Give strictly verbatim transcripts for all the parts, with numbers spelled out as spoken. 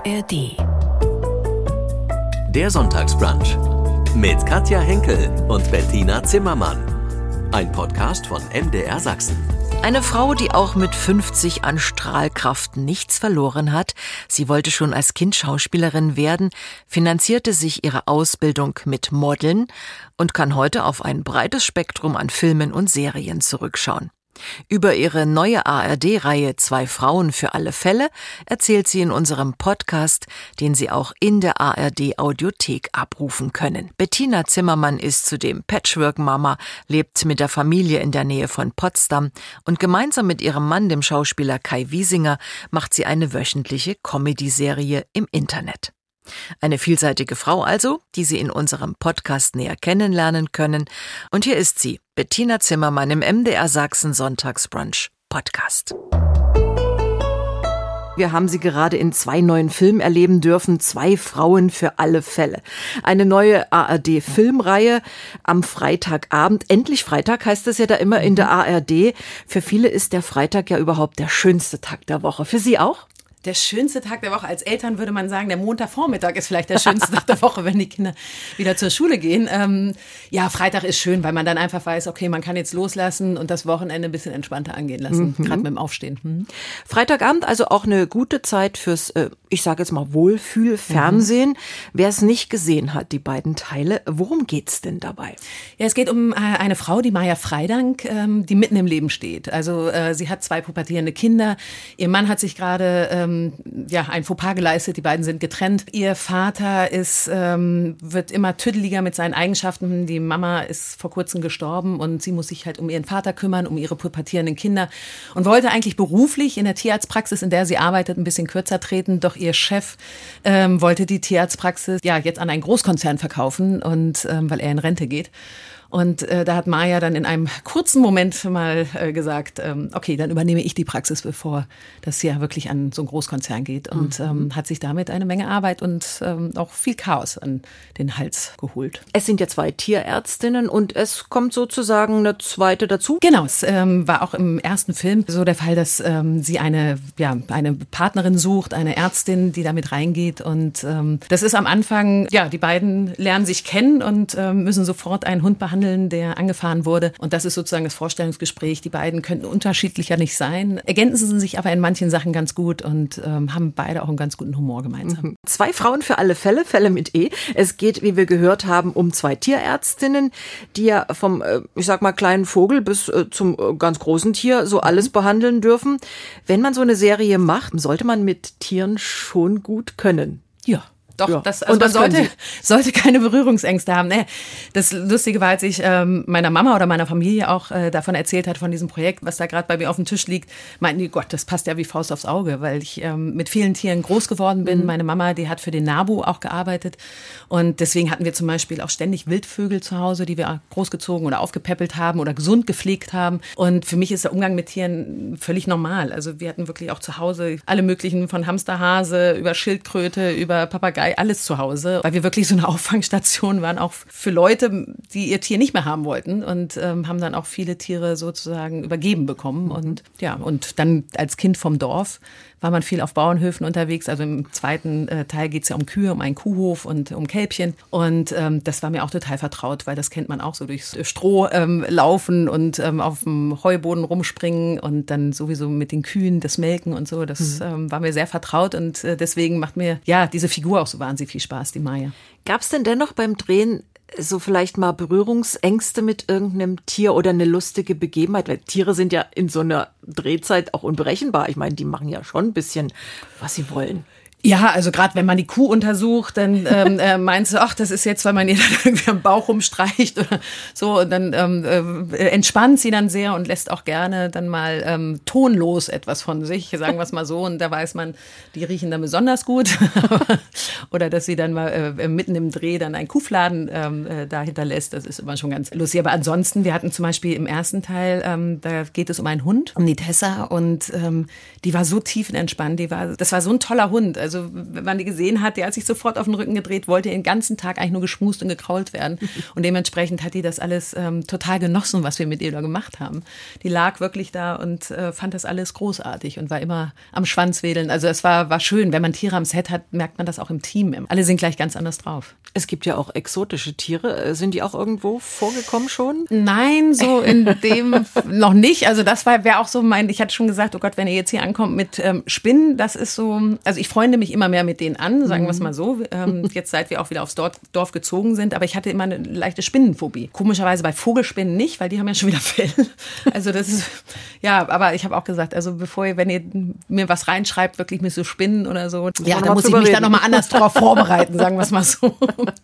R D. Der Sonntagsbrunch mit Katja Henkel und Bettina Zimmermann. Ein Podcast von M D R Sachsen. Eine Frau, die auch mit fünfzig an Strahlkraft nichts verloren hat. Sie wollte schon als Kind Schauspielerin werden, finanzierte sich ihre Ausbildung mit Modeln und kann heute auf ein breites Spektrum an Filmen und Serien zurückschauen. Über ihre neue A R D-Reihe Zwei Frauen für alle Fälle erzählt sie in unserem Podcast, den Sie auch in der A R D-Audiothek abrufen können. Bettina Zimmermann ist zudem Patchwork-Mama, lebt mit der Familie in der Nähe von Potsdam und gemeinsam mit ihrem Mann, dem Schauspieler Kai Wiesinger, macht sie eine wöchentliche Comedy-Serie im Internet. Eine vielseitige Frau also, die Sie in unserem Podcast näher kennenlernen können. Und hier ist sie, Bettina Zimmermann im M D R Sachsen Sonntagsbrunch Podcast. Wir haben sie gerade in zwei neuen Filmen erleben dürfen, Zwei Frauen für alle Fälle. Eine neue A R D-Filmreihe am Freitagabend. Endlich Freitag heißt es ja da immer in der A R D. Für viele ist der Freitag ja überhaupt der schönste Tag der Woche. Für Sie auch? Der schönste Tag der Woche. Als Eltern würde man sagen, der Montagvormittag ist vielleicht der schönste Tag der Woche, wenn die Kinder wieder zur Schule gehen. Ähm, ja, Freitag ist schön, weil man dann einfach weiß, okay, man kann jetzt loslassen und das Wochenende ein bisschen entspannter angehen lassen, mhm. gerade mit dem Aufstehen. Mhm. Freitagabend also auch eine gute Zeit fürs, äh, ich sage jetzt mal, Wohlfühl-Fernsehen. Mhm. Wer es nicht gesehen hat, die beiden Teile, worum geht's denn dabei? Ja, es geht um äh, eine Frau, die Maja Freidank, ähm, die mitten im Leben steht. Also äh, sie hat zwei pubertierende Kinder. Ihr Mann hat sich gerade ähm, ja, ein Fauxpas geleistet, die beiden sind getrennt. Ihr Vater ist, ähm, wird immer tüdeliger mit seinen Eigenschaften. Die Mama ist vor kurzem gestorben und sie muss sich halt um ihren Vater kümmern, um ihre pubertierenden Kinder und wollte eigentlich beruflich in der Tierarztpraxis, in der sie arbeitet, ein bisschen kürzer treten. Doch ihr Chef ähm, wollte die Tierarztpraxis ja jetzt an einen Großkonzern verkaufen, und ähm, weil er in Rente geht. Und äh, da hat Maja dann in einem kurzen Moment mal äh, gesagt, ähm, okay, dann übernehme ich die Praxis, bevor das hier wirklich an so einen Großkonzern geht. Und mhm. ähm, hat sich damit eine Menge Arbeit und ähm, auch viel Chaos an den Hals geholt. Es sind ja zwei Tierärztinnen und es kommt sozusagen eine zweite dazu. Genau, es ähm, war auch im ersten Film so der Fall, dass ähm, sie eine, ja, eine Partnerin sucht, eine Ärztin, die damit reingeht. Und ähm, das ist am Anfang, ja, die beiden lernen sich kennen und ähm, müssen sofort einen Hund behandeln, der angefahren wurde. Und das ist sozusagen das Vorstellungsgespräch. Die beiden könnten unterschiedlicher nicht sein, ergänzen sie sich aber in manchen Sachen ganz gut und ähm, haben beide auch einen ganz guten Humor gemeinsam. Mhm. Zwei Frauen für alle Fälle, Fälle mit E. Es geht, wie wir gehört haben, um zwei Tierärztinnen, die ja vom, äh, ich sag mal, kleinen Vogel bis äh, zum äh, ganz großen Tier so alles behandeln dürfen. Wenn man so eine Serie macht, sollte man mit Tieren schon gut können. Ja. Doch, ja. das, also und das man sollte, sollte keine Berührungsängste haben. Nee, das Lustige war, als ich ähm, meiner Mama oder meiner Familie auch äh, davon erzählt hat, von diesem Projekt, was da gerade bei mir auf dem Tisch liegt, meinten die, Gott, das passt ja wie Faust aufs Auge, weil ich ähm, mit vielen Tieren groß geworden bin. Mhm. Meine Mama, die hat für den NABU auch gearbeitet und deswegen hatten wir zum Beispiel auch ständig Wildvögel zu Hause, die wir großgezogen oder aufgepäppelt haben oder gesund gepflegt haben. Und für mich ist der Umgang mit Tieren völlig normal. Also wir hatten wirklich auch zu Hause alle möglichen, von Hamsterhase über Schildkröte, über Papagei, alles zu Hause, weil wir wirklich so eine Auffangstation waren, auch für Leute, die ihr Tier nicht mehr haben wollten, und ähm, haben dann auch viele Tiere sozusagen übergeben bekommen. Und ja, und dann als Kind vom Dorf war man viel auf Bauernhöfen unterwegs. Also im zweiten äh, Teil geht es ja um Kühe, um einen Kuhhof und um Kälbchen. Und ähm, das war mir auch total vertraut, weil das kennt man auch so durchs Stroh ähm, laufen und ähm, auf dem Heuboden rumspringen und dann sowieso mit den Kühen das Melken und so. Das mhm. ähm, war mir sehr vertraut und äh, deswegen macht mir ja diese Figur auch so wahnsinnig viel Spaß, die Maja. Gab es denn dennoch beim Drehen so vielleicht mal Berührungsängste mit irgendeinem Tier oder eine lustige Begebenheit? Weil Tiere sind ja in so einer Drehzeit auch unberechenbar. Ich meine, die machen ja schon ein bisschen, was sie wollen. Ja, also gerade wenn man die Kuh untersucht, dann ähm, äh, meinst du, ach, das ist jetzt, weil man ihr dann irgendwie am Bauch rumstreicht oder so. Und dann ähm, äh, entspannt sie dann sehr und lässt auch gerne dann mal ähm, tonlos etwas von sich, sagen wir es mal so. Und da weiß man, die riechen dann besonders gut. Oder dass sie dann mal äh, mitten im Dreh dann einen Kuhfladen ähm, äh, da hinterlässt. Das ist immer schon ganz lustig. Aber ansonsten, wir hatten zum Beispiel im ersten Teil, ähm, da geht es um einen Hund, um die Tessa. Und ähm, die war so tiefenentspannt. Die war, das war so ein toller Hund. Also Also wenn man die gesehen hat, die hat sich sofort auf den Rücken gedreht, wollte den ganzen Tag eigentlich nur geschmust und gekrault werden. Und dementsprechend hat die das alles ähm, total genossen, was wir mit ihr da gemacht haben. Die lag wirklich da und äh, fand das alles großartig und war immer am Schwanz wedeln. Also es war, war schön. Wenn man Tiere am Set hat, merkt man das auch im Team. Alle sind gleich ganz anders drauf. Es gibt ja auch exotische Tiere. Sind die auch irgendwo vorgekommen schon? Nein, so in dem noch nicht. Also das war wäre auch so mein, ich hatte schon gesagt, oh Gott, wenn ihr jetzt hier ankommt mit ähm, Spinnen, das ist so, also ich freunde mich immer mehr mit denen an, sagen wir es mal so. Ähm, jetzt seit wir auch wieder aufs Dorf, Dorf gezogen sind, aber ich hatte immer eine leichte Spinnenphobie. Komischerweise bei Vogelspinnen nicht, weil die haben ja schon wieder Fell. Also das ist, ja, aber ich habe auch gesagt, also bevor ihr, wenn ihr mir was reinschreibt, wirklich mit so Spinnen oder so, ja, da muss ich mich da nochmal anders drauf vorbereiten, sagen wir es mal so.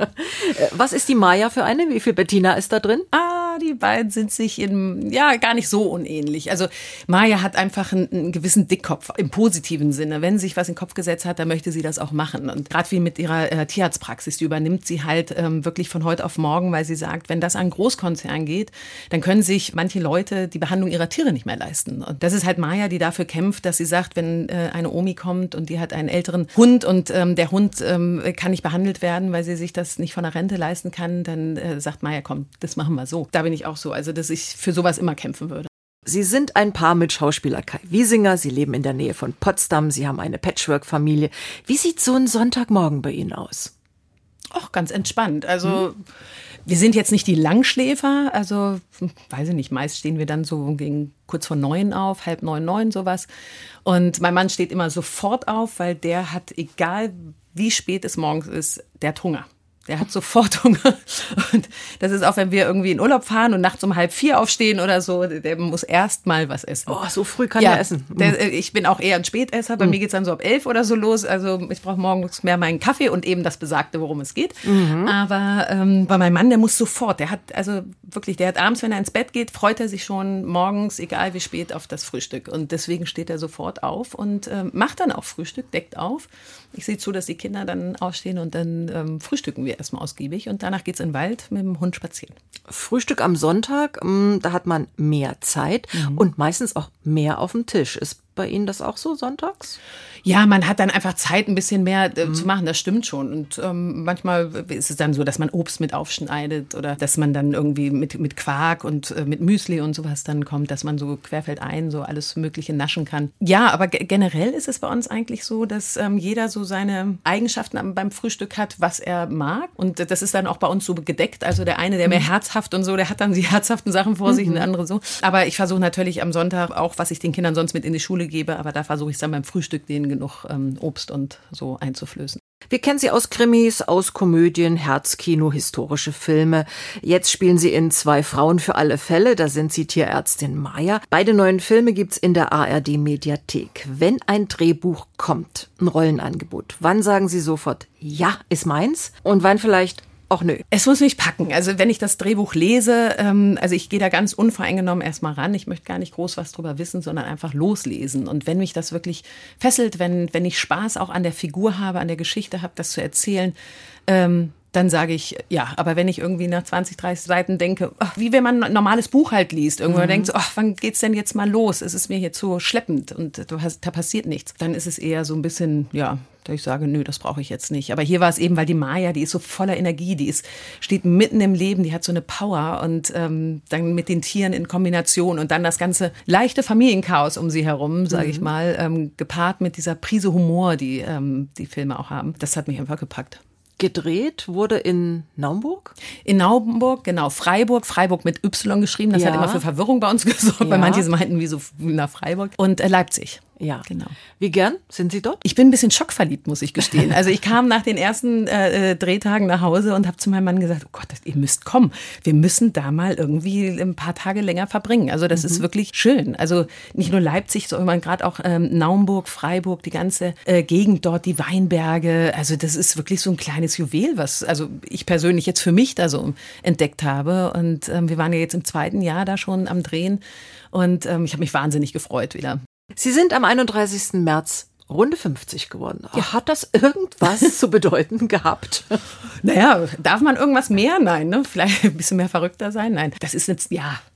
Was ist die Maya für eine? Wie viel Bettina ist da drin? Ah, die beiden sind sich in, ja, gar nicht so unähnlich. Also Maya hat einfach einen, einen gewissen Dickkopf im positiven Sinne. Wenn sie sich was in den Kopf gesetzt hat, dann möchte sie das auch machen. Und gerade wie mit ihrer äh, Tierarztpraxis, die übernimmt sie halt ähm, wirklich von heute auf morgen, weil sie sagt, wenn das an Großkonzern geht, dann können sich manche Leute die Behandlung ihrer Tiere nicht mehr leisten. Und das ist halt Maya, die dafür kämpft, dass sie sagt, wenn äh, eine Omi kommt und die hat einen älteren Hund und ähm, der Hund ähm, kann nicht behandelt werden, weil sie sich das nicht von der Rente leisten kann, dann äh, sagt Maya, komm, das machen wir so. Da bin ich auch so, also dass ich für sowas immer kämpfen würde. Sie sind ein Paar mit Schauspieler Kai Wiesinger. Sie leben in der Nähe von Potsdam. Sie haben eine Patchwork-Familie. Wie sieht so ein Sonntagmorgen bei Ihnen aus? Auch ganz entspannt. Also hm. wir sind jetzt nicht die Langschläfer. Also weiß ich nicht, meist stehen wir dann so gegen kurz vor neun auf, halb neun, neun sowas. Und mein Mann steht immer sofort auf, weil der hat, egal wie spät es morgens ist, der hat Hunger. Der hat sofort Hunger. Und das ist auch, wenn wir irgendwie in Urlaub fahren und nachts um halb vier aufstehen oder so, der muss erst mal was essen. Oh, so früh kann ja, er essen. Der, ich bin auch eher ein Spätesser. Bei mhm. mir geht's dann so ab elf oder so los. Also ich brauche morgens mehr meinen Kaffee und eben das Besagte, worum es geht. Mhm. Aber ähm, bei meinem Mann, der muss sofort. Der hat also wirklich, der hat abends, wenn er ins Bett geht, freut er sich schon morgens, egal wie spät, auf das Frühstück. Und deswegen steht er sofort auf und ähm, macht dann auch Frühstück, deckt auf. Ich sehe zu, dass die Kinder dann aufstehen und dann ähm, frühstücken wir erstmal ausgiebig und danach geht's in den Wald mit dem Hund spazieren. Frühstück am Sonntag, da hat man mehr Zeit mhm. und meistens auch mehr auf dem Tisch. Ist bei Ihnen das auch so sonntags? Ja, man hat dann einfach Zeit, ein bisschen mehr äh, mhm. zu machen, das stimmt schon. Und ähm, manchmal ist es dann so, dass man Obst mit aufschneidet oder dass man dann irgendwie mit, mit Quark und äh, mit Müsli und sowas dann kommt, dass man so querfeldein so alles Mögliche naschen kann. Ja, aber g- generell ist es bei uns eigentlich so, dass ähm, jeder so seine Eigenschaften am, beim Frühstück hat, was er mag. Und das ist dann auch bei uns so gedeckt. Also der eine, der mehr herzhaft und so, der hat dann die herzhaften Sachen vor sich mhm. und der andere so. Aber ich versuche natürlich am Sonntag auch, was ich den Kindern sonst mit in die Schule gebe, aber da versuche ich es dann beim Frühstück denen genug ähm, Obst und so einzuflößen. Wir kennen Sie aus Krimis, aus Komödien, Herzkino, historische Filme. Jetzt spielen Sie in Zwei Frauen für alle Fälle. Da sind Sie Tierärztin Maya. Beide neuen Filme gibt's in der A R D-Mediathek. Wenn ein Drehbuch kommt, ein Rollenangebot, wann sagen Sie sofort, ja, ist meins? Und wann vielleicht, ach nö. Es muss mich packen. Also wenn ich das Drehbuch lese, ähm, also ich gehe da ganz unvoreingenommen erstmal ran. Ich möchte gar nicht groß was drüber wissen, sondern einfach loslesen. Und wenn mich das wirklich fesselt, wenn, wenn ich Spaß auch an der Figur habe, an der Geschichte habe, das zu erzählen, ähm, dann sage ich ja. Aber wenn ich irgendwie nach zwanzig, dreißig Seiten denke, ach, wie wenn man ein normales Buch halt liest, irgendwann mhm. denkt so, ach, wann geht's denn jetzt mal los? Es ist mir jetzt so schleppend und du hast, da passiert nichts. Dann ist es eher so ein bisschen, ja, dass ich sage, nö, das brauche ich jetzt nicht. Aber hier war es eben, weil die Maya, die ist so voller Energie, die ist, steht mitten im Leben, die hat so eine Power und ähm, dann mit den Tieren in Kombination und dann das ganze leichte Familienchaos um sie herum, sage mhm. ich mal, ähm, gepaart mit dieser Prise Humor, die ähm, die Filme auch haben. Das hat mich einfach gepackt. Gedreht wurde in Naumburg? In Naumburg, genau. Freiburg, Freiburg mit Y geschrieben. Das ja. hat immer für Verwirrung bei uns gesorgt, ja. weil manche meinten, wie so nach Freiburg. Und äh, Leipzig. Ja, genau. Wie gern sind Sie dort? Ich bin ein bisschen schockverliebt, muss ich gestehen. Also ich kam nach den ersten äh, Drehtagen nach Hause und habe zu meinem Mann gesagt, oh Gott, ihr müsst kommen. Wir müssen da mal irgendwie ein paar Tage länger verbringen. Also das mhm. ist wirklich schön. Also nicht nur Leipzig, sondern gerade auch ähm, Naumburg, Freiburg, die ganze äh, Gegend dort, die Weinberge. Also das ist wirklich so ein kleines Juwel, was also ich persönlich jetzt für mich da so entdeckt habe. Und ähm, wir waren ja jetzt im zweiten Jahr da schon am Drehen und ähm, ich habe mich wahnsinnig gefreut wieder. Sie sind am einunddreißigsten März Runde fünfzig geworden. Ja. Hat das irgendwas zu bedeuten gehabt? Naja, darf man irgendwas mehr? Nein, ne? Vielleicht ein bisschen mehr verrückter sein? Nein, das ist jetzt, ja,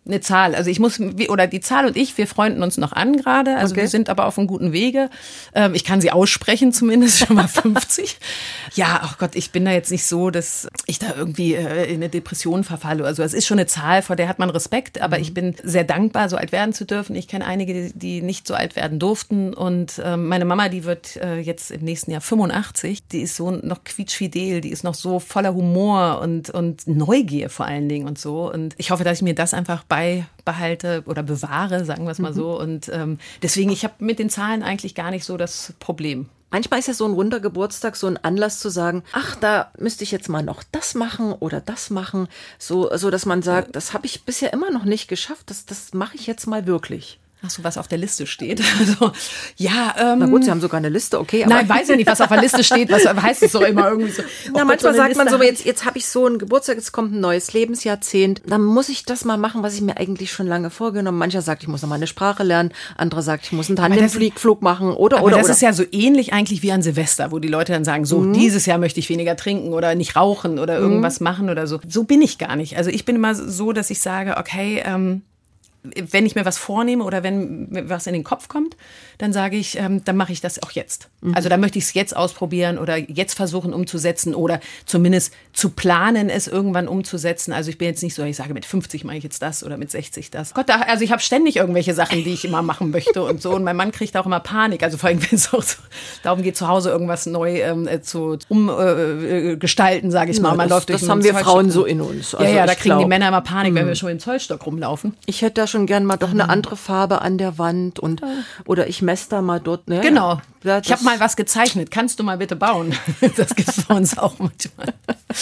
Eine Zahl. Also ich muss, oder die Zahl und ich, wir freunden uns noch an gerade. Also okay. wir sind aber auf einem guten Wege. Ähm, ich kann sie aussprechen zumindest, schon mal fünfzig. Ja, ach Gott, ich bin da jetzt nicht so, dass ich da irgendwie äh, in eine Depression verfalle. Also es ist schon eine Zahl, vor der hat man Respekt. Aber mhm. ich bin sehr dankbar, so alt werden zu dürfen. Ich kenne einige, die nicht so alt werden durften. Und ähm, meine Mama, die wird äh, jetzt im nächsten Jahr fünfundachtzig. Die ist so noch quietschfidel. Die ist noch so voller Humor und, und Neugier vor allen Dingen und so. Und ich hoffe, dass ich mir das einfach beibehalte oder bewahre, sagen wir es mal mhm. so. Und ähm, deswegen, ich habe mit den Zahlen eigentlich gar nicht so das Problem. Manchmal ist ja so ein runder Geburtstag so ein Anlass zu sagen, ach, da müsste ich jetzt mal noch das machen oder das machen, so, so dass man sagt, das habe ich bisher immer noch nicht geschafft, das, das mache ich jetzt mal wirklich. Ach so, was auf der Liste steht. Also, ja, ähm, na gut, Sie haben sogar eine Liste, okay. Aber nein, weiß ich nicht, was auf der Liste steht. Was heißt es doch immer irgendwie so? Na, manchmal so sagt man so, jetzt, jetzt habe ich so einen Geburtstag, jetzt kommt ein neues Lebensjahrzehnt. Dann muss ich das mal machen, was ich mir eigentlich schon lange vorgenommen habe. Mancher sagt, ich muss noch mal eine Sprache lernen. Andere sagt, ich muss einen Tandemflug machen oder, aber oder, das oder. ist ja so ähnlich eigentlich wie an Silvester, wo die Leute dann sagen, so, mhm. dieses Jahr möchte ich weniger trinken oder nicht rauchen oder irgendwas mhm. machen oder so. So bin ich gar nicht. Also ich bin immer so, dass ich sage, okay, ähm, wenn ich mir was vornehme oder wenn mir was in den Kopf kommt, dann sage ich, ähm, dann mache ich das auch jetzt. Mhm. Also dann möchte ich es jetzt ausprobieren oder jetzt versuchen umzusetzen oder zumindest zu planen, es irgendwann umzusetzen. Also ich bin jetzt nicht so, ich sage, mit fünfzig mache ich jetzt das oder mit sechzig das. Gott, also ich habe ständig irgendwelche Sachen, die ich immer machen möchte und so. Und mein Mann kriegt auch immer Panik. Also vor allem, wenn es auch so darum geht, zu Hause irgendwas neu ähm, zu umgestalten, äh, sage ich mal. Ja, Man das läuft durch das haben wir Frauen so in uns. Also ja, ja, da kriegen glaub, die Männer immer Panik, mh. wenn wir schon im Zollstock rumlaufen. Ich hätte da schon gern mal doch eine andere Farbe an der Wand und oder ich messe da mal dort. Ne? Genau. Ja, ich habe mal was gezeichnet. Kannst du mal bitte bauen? Das gibt es bei uns auch manchmal.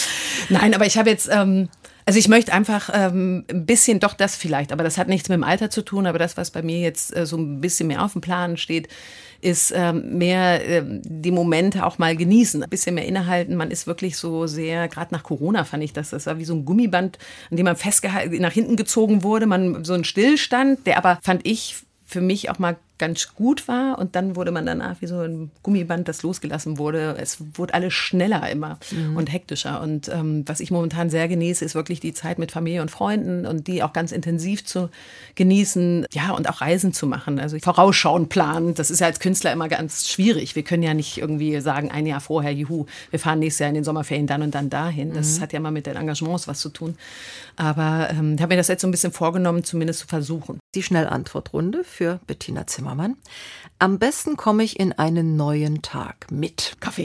Nein, aber ich habe jetzt, ähm, also ich möchte einfach ähm, ein bisschen, doch das vielleicht, aber das hat nichts mit dem Alter zu tun, aber das, was bei mir jetzt äh, so ein bisschen mehr auf dem Plan steht, ist ähm, mehr ähm, die Momente auch mal genießen, ein bisschen mehr innehalten. Man ist wirklich so sehr, gerade nach Corona fand ich das, das war wie so ein Gummiband, an dem man festgehalten, nach hinten gezogen wurde, man so ein Stillstand, der aber, fand ich, für mich auch mal ganz gut war und dann wurde man danach wie so ein Gummiband, das losgelassen wurde. Es wurde alles schneller immer mhm. und hektischer und ähm, was ich momentan sehr genieße, ist wirklich die Zeit mit Familie und Freunden und die auch ganz intensiv zu genießen, ja, und auch Reisen zu machen, also vorausschauen, planen. Das ist ja als Künstler immer ganz schwierig. Wir können ja nicht irgendwie sagen, ein Jahr vorher, juhu, wir fahren nächstes Jahr in den Sommerferien dann und dann dahin. Das mhm. hat ja mal mit den Engagements was zu tun. Aber ich ähm, habe mir das jetzt so ein bisschen vorgenommen, zumindest zu versuchen. Die Schnellantwortrunde für Bettina Zimmermann. Am besten komme ich in einen neuen Tag mit Kaffee.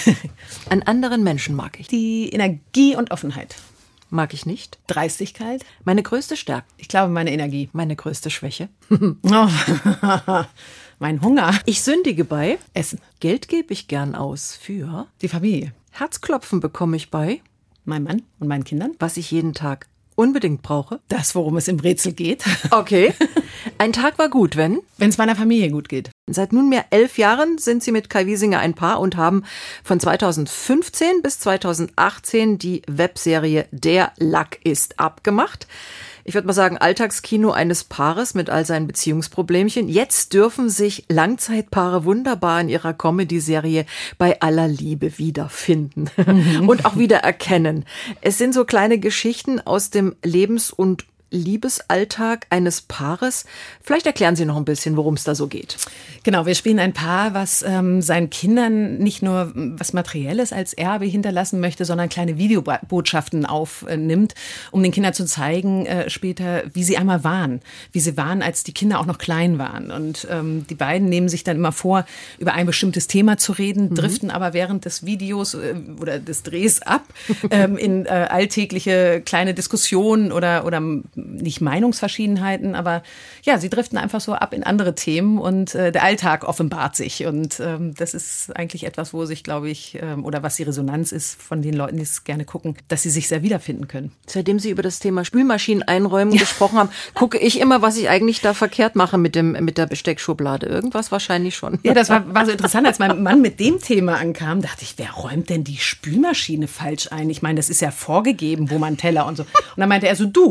An anderen Menschen mag ich. Die Energie und Offenheit. Mag ich nicht. Dreistigkeit. Meine größte Stärke. Ich glaube, meine Energie. Meine größte Schwäche. Oh. Mein Hunger. Ich sündige bei Essen. Geld gebe ich gern aus für die Familie. Herzklopfen bekomme ich bei meinem Mann und meinen Kindern. Was ich jeden Tag unbedingt brauche. Das, worum es im Rätsel geht. Okay. Ein Tag war gut, wenn? Wenn es meiner Familie gut geht. Seit nunmehr elf Jahren sind Sie mit Kai Wiesinger ein Paar und haben von zweitausendfünfzehn bis zweitausendachtzehn die Webserie Der Lack ist abgemacht. Ich würde mal sagen, Alltagskino eines Paares mit all seinen Beziehungsproblemchen. Jetzt dürfen sich Langzeitpaare wunderbar in ihrer Comedy-Serie Bei aller Liebe wiederfinden mhm. und auch wiedererkennen. Es sind so kleine Geschichten aus dem Lebens- und Liebesalltag eines Paares. Vielleicht erklären Sie noch ein bisschen, worum es da so geht. Genau, wir spielen ein Paar, was ähm, seinen Kindern nicht nur was Materielles als Erbe hinterlassen möchte, sondern kleine Videobotschaften aufnimmt, um den Kindern zu zeigen äh, später, wie sie einmal waren, wie sie waren, als die Kinder auch noch klein waren. Und ähm, die beiden nehmen sich dann immer vor, über ein bestimmtes Thema zu reden, mhm. driften aber während des Videos äh, oder des Drehs ab ähm, in äh, alltägliche kleine Diskussionen oder oder nicht Meinungsverschiedenheiten, aber ja, sie driften einfach so ab in andere Themen und äh, der Alltag offenbart sich. Und ähm, das ist eigentlich etwas, wo sich, glaube ich, ähm, oder was die Resonanz ist von den Leuten, die es gerne gucken, dass sie sich sehr wiederfinden können. Seitdem Sie über das Thema Spülmaschinen einräumen ja. gesprochen haben, gucke ich immer, was ich eigentlich da verkehrt mache mit dem mit der Besteckschublade. Irgendwas wahrscheinlich schon. Ja, das war, war so interessant, als mein Mann mit dem Thema ankam, dachte ich, wer räumt denn die Spülmaschine falsch ein? Ich meine, das ist ja vorgegeben, wo man Teller und so. Und dann meinte er so, du,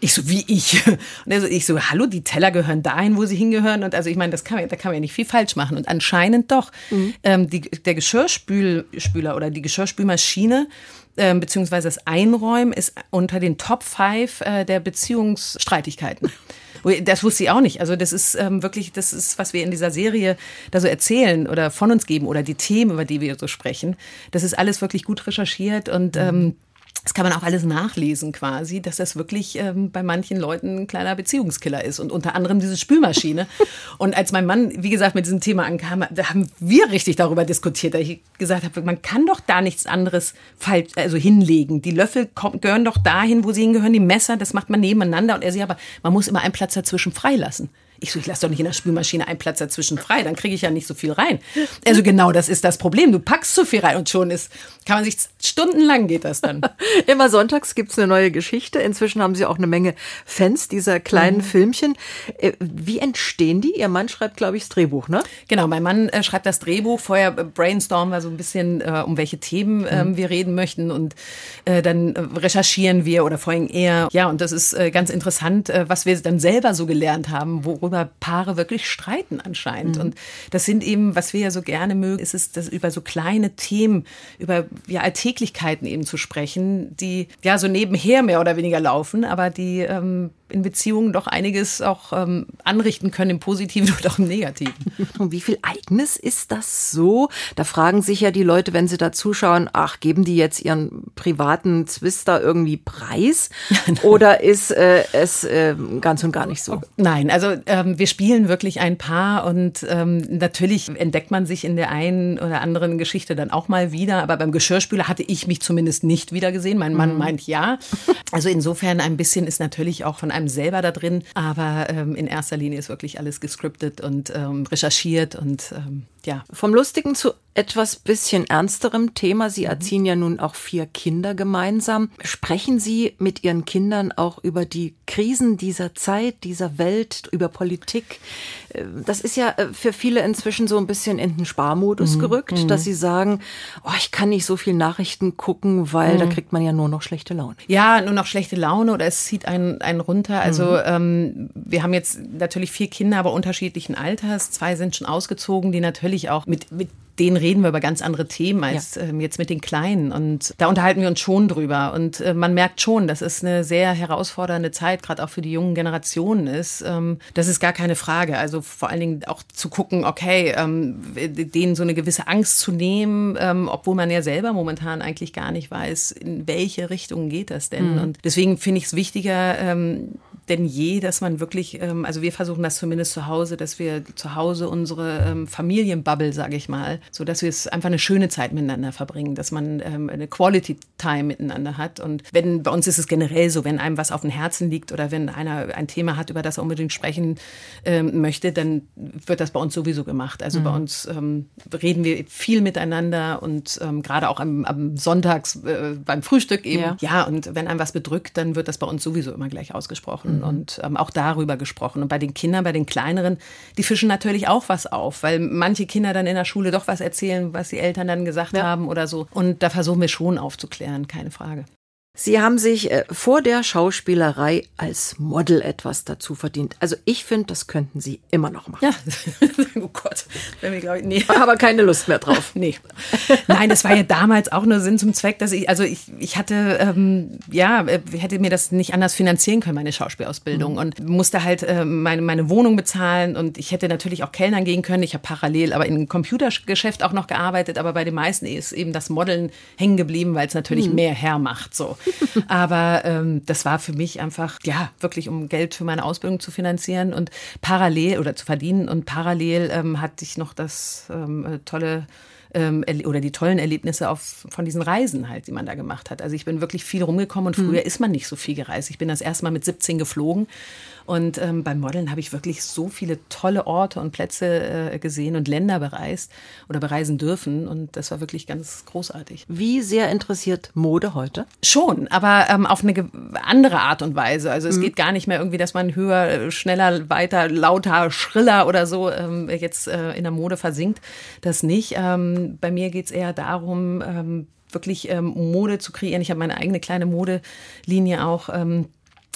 Ich so, wie ich? Und er so, ich so, hallo, die Teller gehören dahin, wo sie hingehören. Und also ich meine, das kann man, da kann man ja nicht viel falsch machen. Und anscheinend doch. Mhm. Ähm, die, der Geschirrspüler oder die Geschirrspülmaschine ähm, beziehungsweise das Einräumen ist unter den Top fünf äh, der Beziehungsstreitigkeiten. Das wusste ich auch nicht. Also das ist ähm, wirklich, das ist, was wir in dieser Serie da so erzählen oder von uns geben oder die Themen, über die wir so sprechen. Das ist alles wirklich gut recherchiert und ähm, das kann man auch alles nachlesen quasi, dass das wirklich ähm, bei manchen Leuten ein kleiner Beziehungskiller ist und unter anderem diese Spülmaschine. Und als mein Mann, wie gesagt, mit diesem Thema ankam, da haben wir richtig darüber diskutiert, da ich gesagt habe, man kann doch da nichts anderes falsch, also hinlegen. Die Löffel kommen, gehören doch dahin, wo sie hingehören, die Messer, das macht man nebeneinander. Und er sagt, aber man muss immer einen Platz dazwischen freilassen. Ich so, ich lasse doch nicht in der Spülmaschine einen Platz dazwischen frei, dann kriege ich ja nicht so viel rein. Also genau, das ist das Problem. Du packst zu viel rein und schon ist, kann man sich, stundenlang geht das dann. Immer sonntags gibt's eine neue Geschichte. Inzwischen haben Sie auch eine Menge Fans dieser kleinen mhm. Filmchen. Wie entstehen die? Ihr Mann schreibt, glaube ich, das Drehbuch, ne? Genau, mein Mann äh, schreibt das Drehbuch. Vorher äh, brainstormen wir so ein bisschen, äh, um welche Themen äh, mhm. wir reden möchten und äh, dann äh, recherchieren wir oder vor allem er. Ja, und das ist äh, ganz interessant, äh, was wir dann selber so gelernt haben, worüber Paare wirklich streiten anscheinend. Mhm. Und das sind eben, was wir ja so gerne mögen, ist es, das über so kleine Themen, über ja, Alltäglichkeiten eben zu sprechen, die ja so nebenher mehr oder weniger laufen, aber die ähm, in Beziehungen doch einiges auch ähm, anrichten können, im Positiven oder auch im Negativen. Und wie viel Eigenes ist das so? Da fragen sich ja die Leute, wenn sie da zuschauen, ach, geben die jetzt ihren privaten Zwister irgendwie preis? Oder ist äh, es äh, ganz und gar nicht so? Nein, also ähm, wir spielen wirklich ein Paar und ähm, natürlich entdeckt man sich in der einen oder anderen Geschichte dann auch mal wieder, aber beim Geschirrspüler hatte ich mich zumindest nicht wieder gesehen. Mein Mann mhm. meint ja. Also insofern ein bisschen ist natürlich auch von einem selber da drin, aber ähm, in erster Linie ist wirklich alles gescriptet und ähm, recherchiert und ähm, ja. Vom Lustigen zu etwas bisschen ernsterem Thema. Sie erziehen ja nun auch vier Kinder gemeinsam. Sprechen Sie mit Ihren Kindern auch über die Krisen dieser Zeit, dieser Welt, über Politik? Das ist ja für viele inzwischen so ein bisschen in den Sparmodus mhm. gerückt, mhm. dass sie sagen, oh, ich kann nicht so viel Nachrichten gucken, weil mhm. da kriegt man ja nur noch schlechte Laune. Ja, nur noch schlechte Laune oder es zieht einen, einen runter. Also mhm. ähm, wir haben jetzt natürlich vier Kinder, aber unterschiedlichen Alters. Zwei sind schon ausgezogen, die natürlich auch mit, mit denen reden wir über ganz andere Themen als ja. ähm, jetzt mit den Kleinen. Und da unterhalten wir uns schon drüber. Und äh, man merkt schon, dass es eine sehr herausfordernde Zeit, gerade auch für die jungen Generationen ist. Ähm, das ist gar keine Frage. Also vor allen Dingen auch zu gucken, okay, ähm, denen so eine gewisse Angst zu nehmen, ähm, obwohl man ja selber momentan eigentlich gar nicht weiß, in welche Richtung geht das denn. Mhm. Und deswegen finde ich es wichtiger, ähm, denn je, dass man wirklich, ähm, also wir versuchen das zumindest zu Hause, dass wir zu Hause unsere ähm, Familienbubble, sage ich mal, so dass wir es einfach eine schöne Zeit miteinander verbringen, dass man ähm, eine Quality Time miteinander hat. Und wenn, bei uns ist es generell so, wenn einem was auf dem Herzen liegt oder wenn einer ein Thema hat, über das er unbedingt sprechen ähm, möchte, dann wird das bei uns sowieso gemacht. Also mhm. bei uns ähm, reden wir viel miteinander und ähm, gerade auch am, am Sonntags äh, beim Frühstück eben. Ja. ja, und wenn einem was bedrückt, dann wird das bei uns sowieso immer gleich ausgesprochen. Und ähm, auch darüber gesprochen. Und bei den Kindern, bei den Kleineren, die fischen natürlich auch was auf, weil manche Kinder dann in der Schule doch was erzählen, was die Eltern dann gesagt ja. haben oder so. Und da versuchen wir schon aufzuklären, keine Frage. Sie haben sich äh, vor der Schauspielerei als Model etwas dazu verdient. Also ich finde, das könnten Sie immer noch machen. Ja, oh Gott. Ich, nee. Aber keine Lust mehr drauf. Nee. Nein, das war ja damals auch nur Sinn zum Zweck, dass ich, also ich, ich hatte, ähm, ja, hätte mir das nicht anders finanzieren können, meine Schauspielausbildung. Mhm. Und musste halt äh, meine, meine Wohnung bezahlen und ich hätte natürlich auch Kellnern gehen können. Ich habe parallel aber in einem Computergeschäft auch noch gearbeitet, aber bei den meisten ist eben das Modeln hängen geblieben, weil es natürlich mhm. mehr hermacht, so. Aber ähm, das war für mich einfach, ja, wirklich um Geld für meine Ausbildung zu finanzieren und parallel oder zu verdienen. Und parallel ähm, hatte ich noch das ähm, tolle ähm, oder die tollen Erlebnisse auf, von diesen Reisen halt, die man da gemacht hat. Also ich bin wirklich viel rumgekommen und früher mhm. ist man nicht so viel gereist. Ich bin das erste Mal mit siebzehn geflogen. Und ähm, beim Modeln habe ich wirklich so viele tolle Orte und Plätze äh, gesehen und Länder bereist oder bereisen dürfen. Und das war wirklich ganz großartig. Wie sehr interessiert Mode heute? Schon, aber ähm, auf eine andere Art und Weise. Also es mhm. geht gar nicht mehr irgendwie, dass man höher, schneller, weiter, lauter, schriller oder so ähm, jetzt äh, in der Mode versinkt. Das nicht. Ähm, bei mir geht es eher darum, ähm, wirklich ähm, Mode zu kreieren. Ich habe meine eigene kleine Modelinie auch, ähm,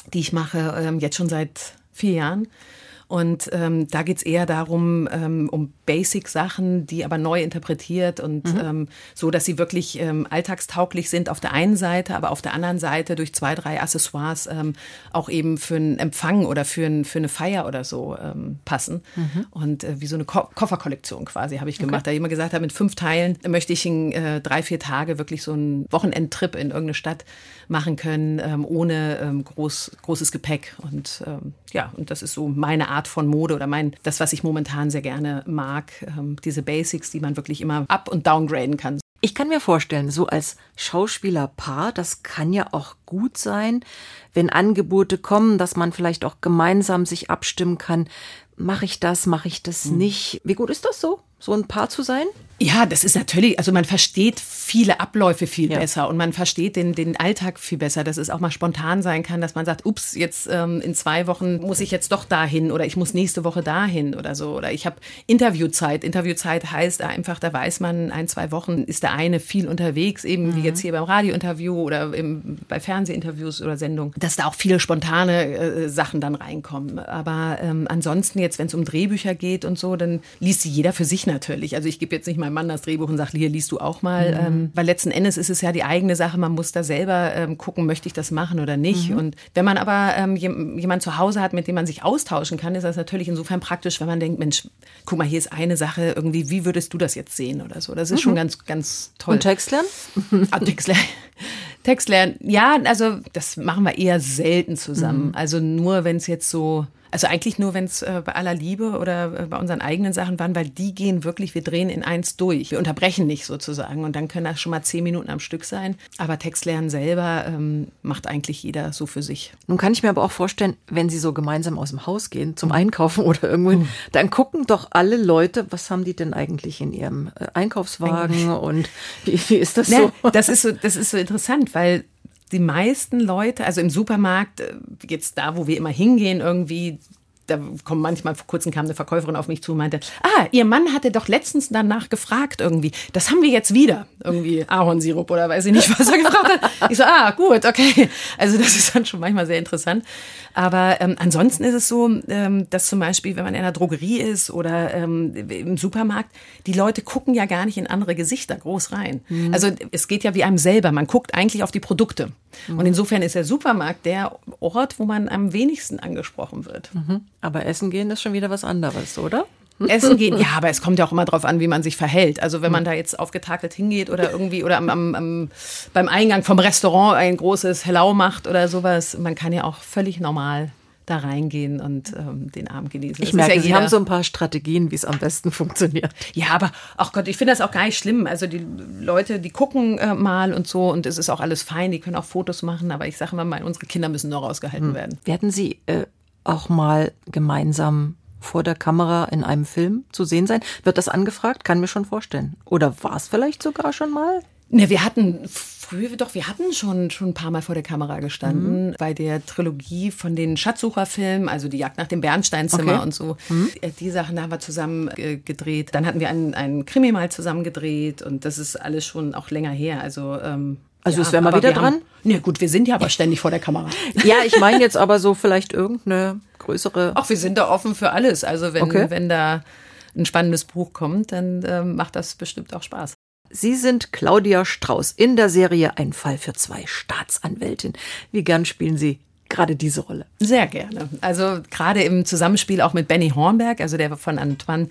die ich mache, ähm, jetzt schon seit vier Jahren. Und ähm, da geht's eher darum, ähm, um Basic-Sachen, die aber neu interpretiert und mhm. ähm, so, dass sie wirklich ähm, alltagstauglich sind auf der einen Seite, aber auf der anderen Seite durch zwei, drei Accessoires ähm, auch eben für einen Empfang oder für, ein, für eine Feier oder so ähm, passen. Mhm. Und äh, wie so eine Ko- Kofferkollektion quasi habe ich gemacht. Okay. Da ich immer gesagt habe, mit fünf Teilen möchte ich in äh, drei, vier Tage wirklich so einen Wochenendtrip in irgendeine Stadt machen können, ähm, ohne ähm, groß, großes Gepäck. Und ähm, ja, und das ist so meine Art von Mode oder mein, das, was ich momentan sehr gerne mag, ähm, diese Basics, die man wirklich immer up- und downgraden kann. Ich kann mir vorstellen, so als Schauspielerpaar, das kann ja auch gut sein, wenn Angebote kommen, dass man vielleicht auch gemeinsam sich abstimmen kann. Mache ich das, mache ich das hm. nicht? Wie gut ist das so, so ein Paar zu sein? Ja, das ist natürlich, also man versteht viele Abläufe viel ja. besser und man versteht den, den Alltag viel besser, dass es auch mal spontan sein kann, dass man sagt, ups, jetzt ähm, in zwei Wochen muss ich jetzt doch dahin oder ich muss nächste Woche dahin oder so. Oder ich habe Interviewzeit. Interviewzeit heißt einfach, da weiß man, ein, zwei Wochen ist der eine viel unterwegs, eben mhm. wie jetzt hier beim Radiointerview oder im, bei Fernsehinterviews oder Sendungen, dass da auch viele spontane äh, Sachen dann reinkommen. Aber ähm, ansonsten jetzt, wenn es um Drehbücher geht und so, dann liest sie jeder für sich natürlich. Also ich gebe jetzt nicht mal Mann das Drehbuch und sagt, hier liest du auch mal. Mhm. Ähm, weil letzten Endes ist es ja die eigene Sache, man muss da selber ähm, gucken, möchte ich das machen oder nicht. Mhm. Und wenn man aber ähm, jemanden zu Hause hat, mit dem man sich austauschen kann, ist das natürlich insofern praktisch, wenn man denkt, Mensch, guck mal, hier ist eine Sache, irgendwie, wie würdest du das jetzt sehen oder so. Das ist mhm. schon ganz, ganz toll. Und Text lernen? Ah, Text lernen. Text lernen, ja, also das machen wir eher selten zusammen. Mhm. Also nur, wenn es jetzt so... Also eigentlich nur, wenn es äh, bei aller Liebe oder äh, bei unseren eigenen Sachen waren, weil die gehen wirklich, wir drehen in eins durch. Wir unterbrechen nicht sozusagen und dann können das schon mal zehn Minuten am Stück sein. Aber Textlernen selber ähm, macht eigentlich jeder so für sich. Nun kann ich mir aber auch vorstellen, wenn Sie so gemeinsam aus dem Haus gehen, zum Einkaufen oder irgendwo, mhm. dann gucken doch alle Leute, was haben die denn eigentlich in ihrem äh, Einkaufswagen und wie, wie ist das so? Ne, das ist so? Das ist so interessant, weil die meisten Leute, also im Supermarkt, jetzt da, wo wir immer hingehen, irgendwie, da kommen manchmal, vor kurzem kam eine Verkäuferin auf mich zu und meinte, ah, ihr Mann hatte doch letztens danach gefragt irgendwie, das haben wir jetzt wieder, irgendwie Ahornsirup oder weiß ich nicht, was er gefragt hat. Ich so, ah, gut, okay. Also das ist dann schon manchmal sehr interessant. Aber ähm, ansonsten ist es so, ähm, dass zum Beispiel, wenn man in einer Drogerie ist oder ähm, im Supermarkt, die Leute gucken ja gar nicht in andere Gesichter groß rein. Mhm. Also es geht ja wie einem selber, man guckt eigentlich auf die Produkte. Mhm. Und insofern ist der Supermarkt der Ort, wo man am wenigsten angesprochen wird. Mhm. Aber essen gehen ist schon wieder was anderes, oder? Essen gehen, ja, aber es kommt ja auch immer drauf an, wie man sich verhält. Also wenn man da jetzt aufgetakelt hingeht oder irgendwie oder am, am, am, beim Eingang vom Restaurant ein großes Hello macht oder sowas, man kann ja auch völlig normal da reingehen und ähm, den Abend genießen. Ich merke, ja Sie haben so ein paar Strategien, wie es am besten funktioniert. Ja, aber ach Gott, ich finde das auch gar nicht schlimm. Also die Leute, die gucken äh, mal und so und es ist auch alles fein, die können auch Fotos machen, aber ich sage immer, unsere Kinder müssen noch rausgehalten hm. werden. Werden Sie äh, auch mal gemeinsam vor der Kamera in einem Film zu sehen sein? Wird das angefragt? Kann mir schon vorstellen. Oder war es vielleicht sogar schon mal? Ne, wir hatten früher, doch, wir hatten schon, schon ein paar Mal vor der Kamera gestanden. Mhm. Bei der Trilogie von den Schatzsucherfilmen, also die Jagd nach dem Bernsteinzimmer okay. und so. Mhm. Die Sachen haben wir zusammen äh, gedreht. Dann hatten wir einen, einen Krimi mal zusammen gedreht und das ist alles schon auch länger her. Also, ähm, also ja, es wäre mal wieder dran? Na ja, gut, wir sind ja aber ständig vor der Kamera. Ja, ich meine jetzt aber so vielleicht irgendeine größere... Ach, wir sind da offen für alles. Also wenn, okay. wenn da ein spannendes Buch kommt, dann ähm, macht das bestimmt auch Spaß. Sie sind Claudia Strauß in der Serie Ein Fall für zwei, Staatsanwältin. Wie gern spielen Sie gerade diese Rolle? Sehr gerne. Also gerade im Zusammenspiel auch mit Benny Hornberg, also der von Antoine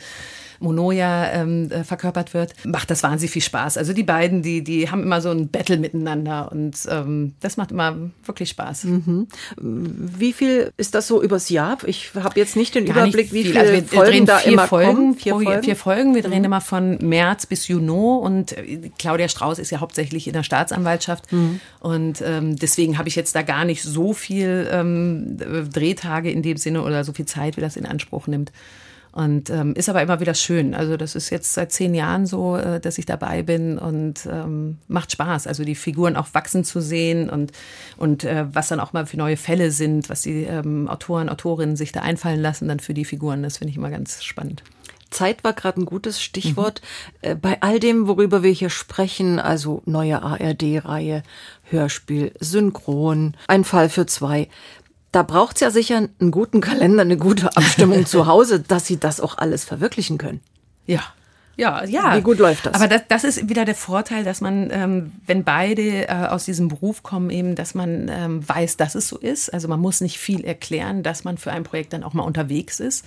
Monoja ähm, verkörpert wird, macht das wahnsinnig viel Spaß. Also die beiden, die, die haben immer so ein Battle miteinander und ähm, das macht immer wirklich Spaß. Mhm. Wie viel ist das so übers Jahr? Ich habe jetzt nicht den Gar Überblick, nicht wie viele also wir Folgen drehen da vier immer Folgen, kommen. Vier pro, Folgen? Vier Folgen. Wir drehen mhm. immer von März bis Juni und Claudia Strauß ist ja hauptsächlich in der Staatsanwaltschaft mhm. und ähm, deswegen habe ich jetzt da gar nicht so viel ähm, Drehtage in dem Sinne oder so viel Zeit, wie das in Anspruch nimmt. Und ähm, ist aber immer wieder schön. Also das ist jetzt seit zehn Jahren so, äh, dass ich dabei bin und ähm, macht Spaß. Also die Figuren auch wachsen zu sehen und, und äh, was dann auch mal für neue Fälle sind, was die ähm, Autoren, Autorinnen sich da einfallen lassen dann für die Figuren. Das finde ich immer ganz spannend. Zeit war gerade ein gutes Stichwort. Mhm. Bei all dem, worüber wir hier sprechen, also neue A R D-Reihe, Hörspiel, Synchron, Ein Fall für zwei. Da braucht es ja sicher einen guten Kalender, eine gute Abstimmung zu Hause, dass Sie das auch alles verwirklichen können. Ja. Ja, ja. Wie gut läuft das? Aber das, das ist wieder der Vorteil, dass man, ähm, wenn beide äh, aus diesem Beruf kommen, eben, dass man ähm, weiß, dass es so ist. Also man muss nicht viel erklären, dass man für ein Projekt dann auch mal unterwegs ist.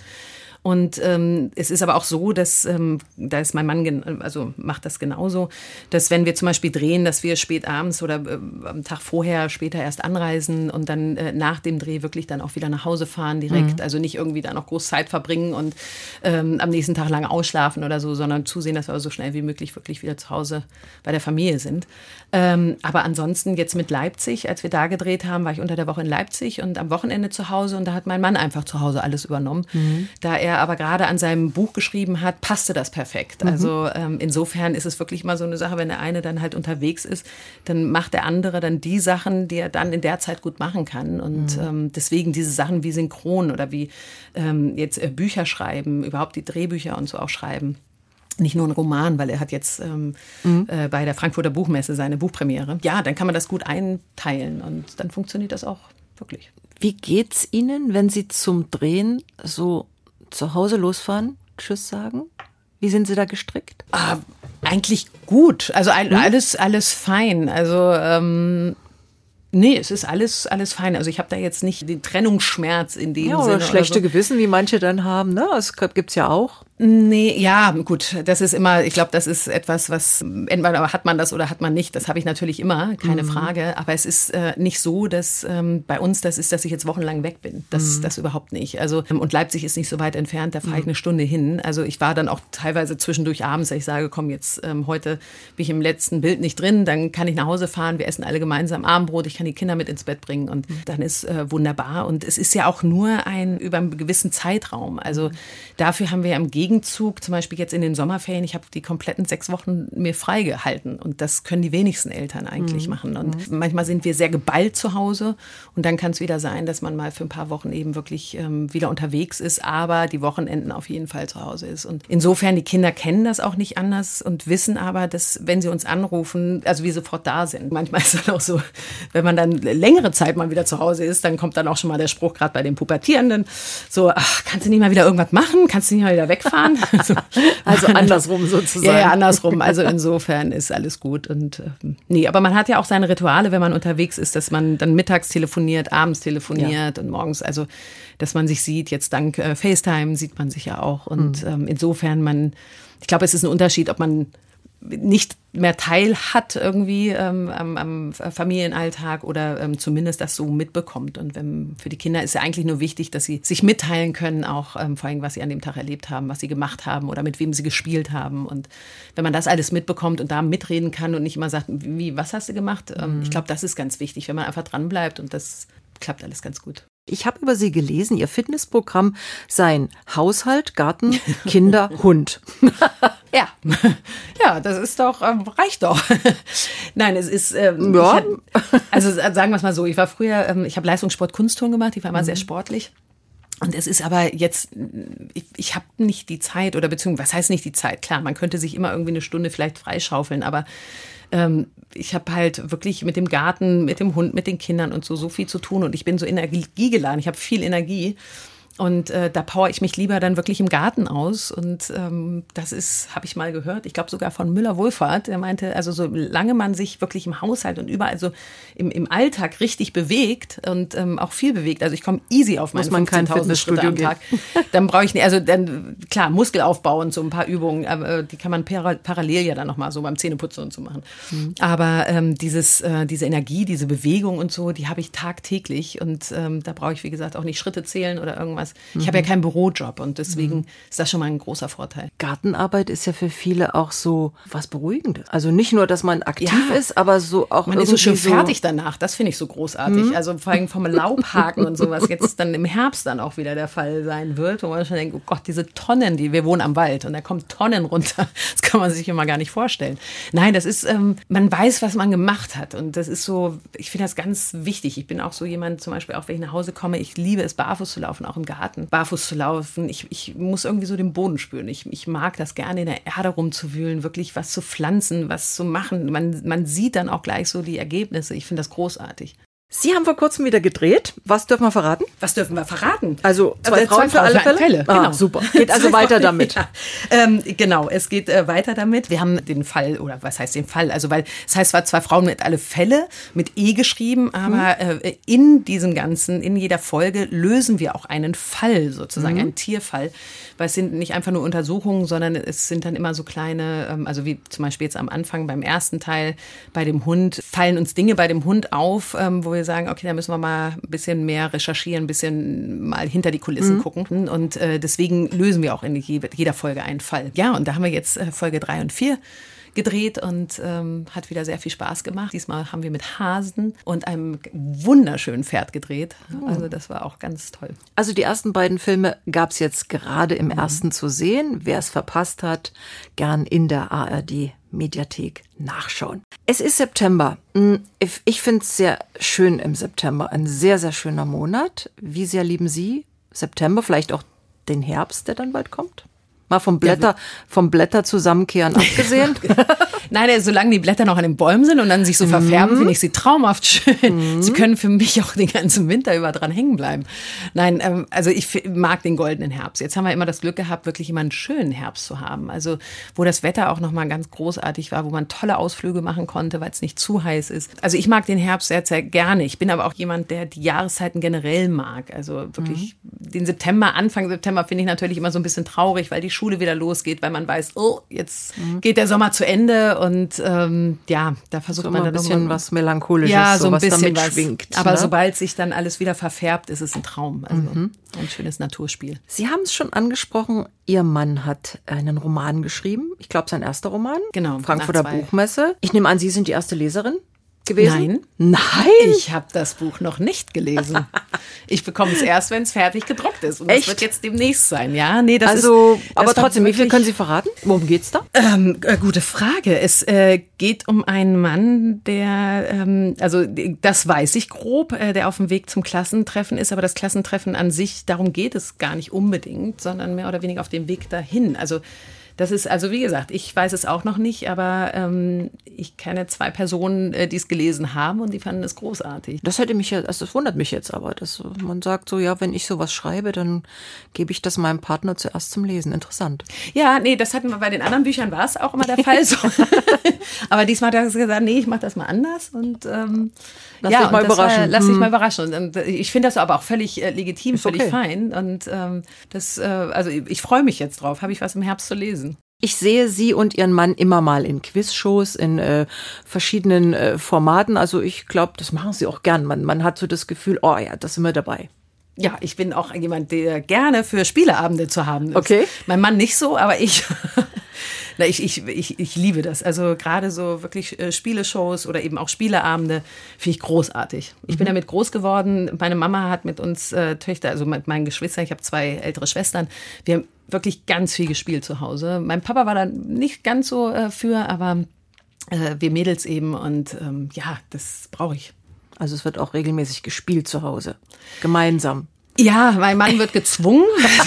Und ähm, es ist aber auch so, dass, ähm, da ist mein Mann, gen- also macht das genauso, dass wenn wir zum Beispiel drehen, dass wir spät abends oder äh, am Tag vorher später erst anreisen und dann äh, nach dem Dreh wirklich dann auch wieder nach Hause fahren direkt. Mhm. Also nicht irgendwie da noch groß Zeit verbringen und ähm, am nächsten Tag lange ausschlafen oder so, sondern zusehen, dass wir so schnell wie möglich wirklich wieder zu Hause bei der Familie sind. Ähm, aber ansonsten jetzt mit Leipzig, als wir da gedreht haben, war ich unter der Woche in Leipzig und am Wochenende zu Hause und da hat mein Mann einfach zu Hause alles übernommen. Mhm. Da er aber gerade an seinem Buch geschrieben hat, passte das perfekt. Mhm. Also ähm, insofern ist es wirklich mal so eine Sache, wenn der eine dann halt unterwegs ist, dann macht der andere dann die Sachen, die er dann in der Zeit gut machen kann. Und mhm. ähm, deswegen diese Sachen wie Synchron oder wie ähm, jetzt äh, Bücher schreiben, überhaupt die Drehbücher und so auch schreiben. Nicht nur ein Roman, weil er hat jetzt ähm, mhm. äh, bei der Frankfurter Buchmesse seine Buchpremiere. Ja, dann kann man das gut einteilen und dann funktioniert das auch wirklich. Wie geht's Ihnen, wenn Sie zum Drehen so zu Hause losfahren, Tschüss sagen? Wie sind Sie da gestrickt? Ah, eigentlich gut. Also ein, alles, alles fein. Also ähm, nee, es ist alles, alles fein. Also ich habe da jetzt nicht den Trennungsschmerz in dem ja, oder Sinne. Schlechte oder so. Gewissen, wie manche dann haben. Ne? Das gibt's ja auch. Nee, ja, gut, das ist immer, ich glaube, das ist etwas, was, entweder hat man das oder hat man nicht, das habe ich natürlich immer, keine mhm. Frage, aber es ist äh, nicht so, dass ähm, bei uns das ist, dass ich jetzt wochenlang weg bin, das, mhm. das überhaupt nicht, also und Leipzig ist nicht so weit entfernt, da fahre ich eine Stunde hin, also ich war dann auch teilweise zwischendurch abends, dass ich sage, komm, jetzt ähm, heute bin ich im letzten Bild nicht drin, dann kann ich nach Hause fahren, wir essen alle gemeinsam Abendbrot, ich kann die Kinder mit ins Bett bringen und mhm. dann ist äh, wunderbar und es ist ja auch nur ein, über einen gewissen Zeitraum, also dafür haben wir ja im Gegenteil Gegenzug, zum Beispiel jetzt in den Sommerferien, ich habe die kompletten sechs Wochen mir freigehalten und das können die wenigsten Eltern eigentlich mhm. machen und mhm. manchmal sind wir sehr geballt zu Hause und dann kann es wieder sein, dass man mal für ein paar Wochen eben wirklich ähm, wieder unterwegs ist, aber die Wochenenden auf jeden Fall zu Hause ist und insofern, die Kinder kennen das auch nicht anders und wissen aber, dass wenn sie uns anrufen, also wir sofort da sind. Manchmal ist es auch so, wenn man dann längere Zeit mal wieder zu Hause ist, dann kommt dann auch schon mal der Spruch, gerade bei den Pubertierenden, so, ach, kannst du nicht mal wieder irgendwas machen? Kannst du nicht mal wieder wegfahren? Also, also andersrum sozusagen. Ja, ja, andersrum. Also insofern ist alles gut. Und äh, nee, aber man hat ja auch seine Rituale, wenn man unterwegs ist, dass man dann mittags telefoniert, abends telefoniert ja. und morgens, also dass man sich sieht. Jetzt dank äh, FaceTime sieht man sich ja auch. Und mhm. ähm, insofern, man, ich glaube, es ist ein Unterschied, ob man nicht mehr Teil hat irgendwie ähm, am, am Familienalltag oder ähm, zumindest das so mitbekommt. Und wenn, für die Kinder ist ja eigentlich nur wichtig, dass sie sich mitteilen können, auch ähm, vor allem, was sie an dem Tag erlebt haben, was sie gemacht haben oder mit wem sie gespielt haben. Und wenn man das alles mitbekommt und da mitreden kann und nicht immer sagt, wie, was hast du gemacht? Ähm, mhm. Ich glaube, das ist ganz wichtig, wenn man einfach dranbleibt und das klappt alles ganz gut. Ich habe über Sie gelesen, Ihr Fitnessprogramm sei Haushalt, Garten, Kinder, Hund. Ja, ja, das ist doch, ähm, reicht doch. Nein, es ist, ähm, ja. ich hatte, also sagen wir es mal so, ich war früher, ähm, ich habe Leistungssport, Kunstturnen gemacht, ich war immer mhm. sehr sportlich. Und es ist aber jetzt, ich, ich habe nicht die Zeit oder beziehungsweise, was heißt nicht die Zeit? Klar, man könnte sich immer irgendwie eine Stunde vielleicht freischaufeln, aber ähm, ich habe halt wirklich mit dem Garten, mit dem Hund, mit den Kindern und so, so viel zu tun und ich bin so energiegeladen, ich habe viel Energie. Und äh, da power ich mich lieber dann wirklich im Garten aus. Und ähm, das ist, habe ich mal gehört, ich glaube sogar von Müller-Wohlfahrt, der meinte, also solange man sich wirklich im Haushalt und überall so im, im Alltag richtig bewegt und ähm, auch viel bewegt, also ich komme easy auf meine fünfzehntausend Schritte am Tag, dann brauche ich nicht, also dann, klar, Muskelaufbau und so ein paar Übungen, äh, die kann man para- parallel ja dann nochmal so beim Zähneputzen und so machen. Mhm. Aber ähm, dieses, äh, diese Energie, diese Bewegung und so, die habe ich tagtäglich und ähm, da brauche ich, wie gesagt, auch nicht Schritte zählen oder irgendwas. Ich habe ja keinen Bürojob und deswegen mhm. ist das schon mal ein großer Vorteil. Gartenarbeit ist ja für viele auch so was Beruhigendes. Also nicht nur, dass man aktiv ja. ist, aber so auch man ist so schön so fertig danach. Das finde ich so großartig. Mhm. Also vor allem vom Laubhaken und sowas jetzt dann im Herbst dann auch wieder der Fall sein wird, wo man schon denkt, oh Gott, diese Tonnen, die wir wohnen am Wald und da kommen Tonnen runter. Das kann man sich immer gar nicht vorstellen. Nein, das ist, ähm, man weiß, was man gemacht hat und das ist so, ich finde das ganz wichtig. Ich bin auch so jemand, zum Beispiel auch wenn ich nach Hause komme, ich liebe es, barfuß zu laufen, auch im Garten. Barfuß zu laufen. Ich, ich muss irgendwie so den Boden spüren. Ich, ich mag das gerne, in der Erde rumzuwühlen, wirklich was zu pflanzen, was zu machen. Man, man sieht dann auch gleich so die Ergebnisse. Ich finde das großartig. Sie haben vor kurzem wieder gedreht. Was dürfen wir verraten? Was dürfen wir verraten? Also zwei also, Frauen zwei für alle Fälle? Fälle? Genau. Ah, super. Geht also weiter damit. Ja. Ähm, genau, es geht äh, weiter damit. Wir haben den Fall, oder was heißt den Fall? Also, weil es heißt zwar zwei Frauen mit alle Fälle, mit E geschrieben, aber mhm. äh, in diesem Ganzen, in jeder Folge lösen wir auch einen Fall sozusagen, mhm. einen Tierfall. Weil es sind nicht einfach nur Untersuchungen, sondern es sind dann immer so kleine, ähm, also wie zum Beispiel jetzt am Anfang beim ersten Teil bei dem Hund, fallen uns Dinge bei dem Hund auf, ähm, wo wir sagen, okay, da müssen wir mal ein bisschen mehr recherchieren, ein bisschen mal hinter die Kulissen mhm. gucken. Und äh, deswegen lösen wir auch in jeder Folge einen Fall. Ja, und da haben wir jetzt äh, Folge drei und vier gedreht und ähm, hat wieder sehr viel Spaß gemacht. Diesmal haben wir mit Hasen und einem wunderschönen Pferd gedreht. Also das war auch ganz toll. Also die ersten beiden Filme gab es jetzt gerade im mhm. ersten zu sehen. Wer es verpasst hat, gern in der A R D-Mediathek nachschauen. Es ist September. Ich finde es sehr schön im September. Ein sehr, sehr schöner Monat. Wie sehr lieben Sie September? Vielleicht auch den Herbst, der dann bald kommt? Mal vom Blätter, vom Blätter zusammenkehren abgesehen. Nein, solange die Blätter noch an den Bäumen sind und dann sich so verfärben, mm. finde ich sie traumhaft schön. Mm. Sie können für mich auch den ganzen Winter über dran hängen bleiben. Nein, ähm, also ich mag den goldenen Herbst. Jetzt haben wir immer das Glück gehabt, wirklich immer einen schönen Herbst zu haben. Also wo das Wetter auch nochmal ganz großartig war, wo man tolle Ausflüge machen konnte, weil es nicht zu heiß ist. Also ich mag den Herbst sehr, sehr gerne. Ich bin aber auch jemand, der die Jahreszeiten generell mag. Also wirklich mm. den September, Anfang September finde ich natürlich immer so ein bisschen traurig, weil die Schule wieder losgeht, weil man weiß, oh, jetzt mhm. geht der Sommer zu Ende und ähm, ja, da versucht so man dann ein bisschen mal, was Melancholisches, ja, so ein was bisschen damit was, schwingt. Aber ne? sobald sich dann alles wieder verfärbt, ist es ein Traum. Also mhm. ein schönes Naturspiel. Sie haben es schon angesprochen, Ihr Mann hat einen Roman geschrieben. Ich glaube, sein erster Roman. Genau. Frankfurter Buchmesse. Ich nehme an, Sie sind die erste Leserin gewesen? Nein. Nein? Ich habe das Buch noch nicht gelesen. Ich bekomme es erst, wenn es fertig gedruckt ist. Und Echt? das wird jetzt demnächst sein. Ja, nee, das also, ist, das aber trotzdem, wie viel können Sie verraten? Worum geht's da? Ähm, äh, gute Frage. Es äh, geht um einen Mann, der, ähm, also das weiß ich grob, äh, der auf dem Weg zum Klassentreffen ist. Aber das Klassentreffen an sich, darum geht es gar nicht unbedingt, sondern mehr oder weniger auf dem Weg dahin. Also das ist, also wie gesagt, ich weiß es auch noch nicht, aber ähm, ich kenne zwei Personen, äh, die es gelesen haben und die fanden es großartig. Das hätte mich ja, also das wundert mich jetzt aber, dass man sagt so, ja, wenn ich sowas schreibe, dann gebe ich das meinem Partner zuerst zum Lesen. Interessant. Ja, nee, das hatten wir bei den anderen Büchern, war es auch immer der Fall so. Aber diesmal hat er gesagt, nee, ich mache das mal anders und ähm, lass ja, dich mal überraschen. War, lass hm. dich mal überraschen. Und ich finde das aber auch völlig äh, legitim, Ist völlig okay. fein und ähm, das, äh, also ich freue mich jetzt drauf, habe ich was im Herbst zu lesen. Ich sehe Sie und Ihren Mann immer mal in Quizshows, in äh, verschiedenen äh, Formaten. Also ich glaube, das machen Sie auch gern. Man, man hat so das Gefühl, oh ja, da sind wir dabei. Ja, ich bin auch jemand, der gerne für Spieleabende zu haben ist. Okay. Mein Mann nicht so, aber ich... Na, ich, ich, ich, ich liebe das. Also gerade so wirklich äh, Spieleshows oder eben auch Spieleabende finde ich großartig. Ich mhm. bin damit groß geworden. Meine Mama hat mit uns äh, Töchter, also mit meinen Geschwistern, ich habe zwei ältere Schwestern, wir haben wirklich ganz viel gespielt zu Hause. Mein Papa war da nicht ganz so äh, für, aber äh, wir Mädels eben und ähm, ja, das brauche ich. Also es wird auch regelmäßig gespielt zu Hause, gemeinsam. Ja, mein Mann wird gezwungen.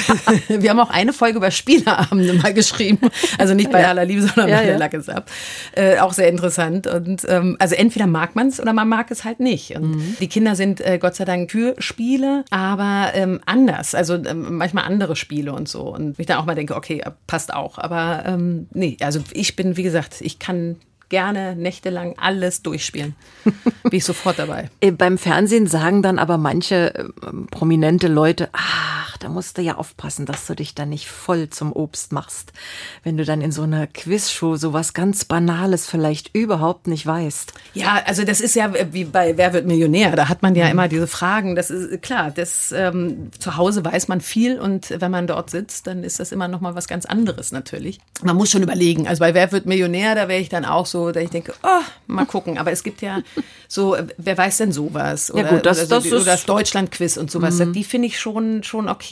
Wir haben auch eine Folge über Spieleabende mal geschrieben. Also nicht bei ja. aller Liebe, sondern ja, bei ja. der Lack ist ab. Äh, auch sehr interessant. Und ähm, also entweder mag man es oder man mag es halt nicht. Und mhm. die Kinder sind äh, Gott sei Dank für Spiele, aber ähm, anders. Also ähm, manchmal andere Spiele und so. Und ich dann auch mal denke, okay, passt auch. Aber ähm, nee, also ich bin, wie gesagt, ich kann gerne nächtelang alles durchspielen. Bin ich sofort dabei. Beim Fernsehen sagen dann aber manche äh, prominente Leute, ach, da musst du ja aufpassen, dass du dich dann nicht voll zum Obst machst, wenn du dann in so einer Quizshow sowas ganz Banales vielleicht überhaupt nicht weißt. Ja, also das ist ja wie bei Wer wird Millionär, da hat man ja immer diese Fragen, das ist klar, das, ähm, zu Hause weiß man viel und wenn man dort sitzt, dann ist das immer noch mal was ganz anderes natürlich. Man muss schon überlegen, also bei Wer wird Millionär, da wäre ich dann auch so, da ich denke, oh, mal gucken, aber es gibt ja so, wer weiß denn sowas? Oder, ja gut, das, oder, so, das oder ist das Deutschland-Quiz und sowas, mhm. die finde ich schon, schon okay.